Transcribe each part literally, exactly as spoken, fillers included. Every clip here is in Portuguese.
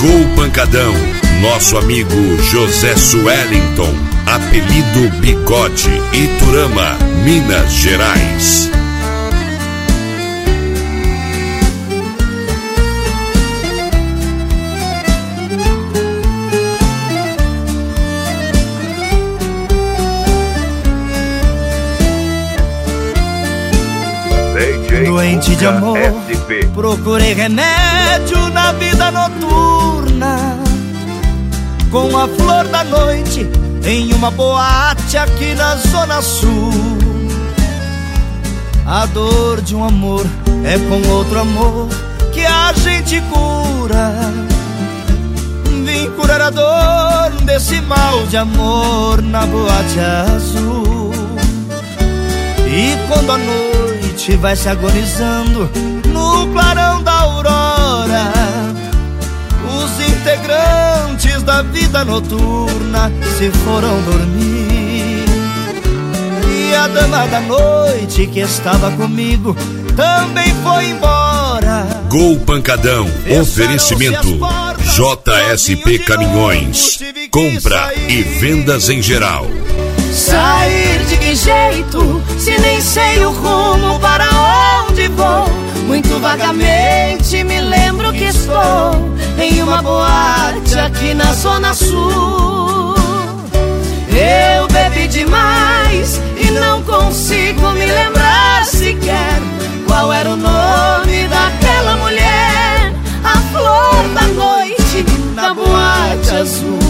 Gol Pancadão, nosso amigo José Suellington, apelido Bigode, Iturama, Minas Gerais. Doente de amor, procurei remédio na vida noturna, com a flor da noite em uma boate aqui na Zona Sul. A dor de um amor é com outro amor que a gente cura. Vim curar a dor desse mal de amor na boate azul. E quando a noite vai se agonizando no clarão da aurora, os integrantes da vida noturna se foram dormir. E a dama da noite que estava comigo também foi embora. Gol Pancadão, oferecimento J S P Caminhões, compra e vendas em geral. Sair de que jeito, se nem sei o rumo para onde vou? Muito vagamente me lembro que estou em uma boate aqui na Zona Sul. Eu bebi demais e não consigo me lembrar sequer qual era o nome daquela mulher, a flor da noite da boate azul.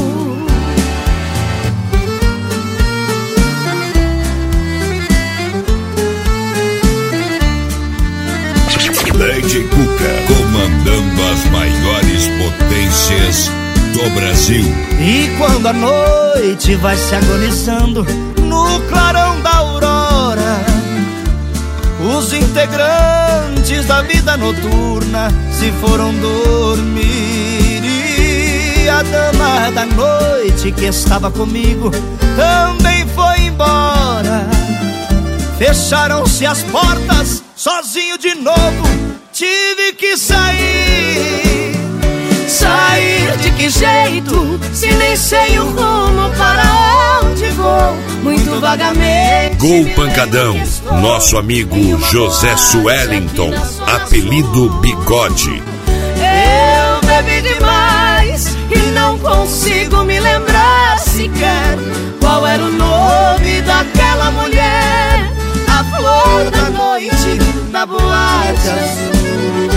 D J Cuca, comandando as maiores potências do Brasil. E quando a noite vai se agonizando no clarão da aurora, os integrantes da vida noturna se foram dormir. E a dama da noite que estava comigo também foi embora. Fecharam-se as portas, sozinho de novo tive que sair. Sair de que jeito, se nem sei o rumo para onde vou? Muito vagamente. Gol Pancadão, nosso amigo José Suellington, apelido Bigode. Eu bebi demais e não consigo me lembrar sequer qual era o nome daquela mulher, a flor da noite na boate azul.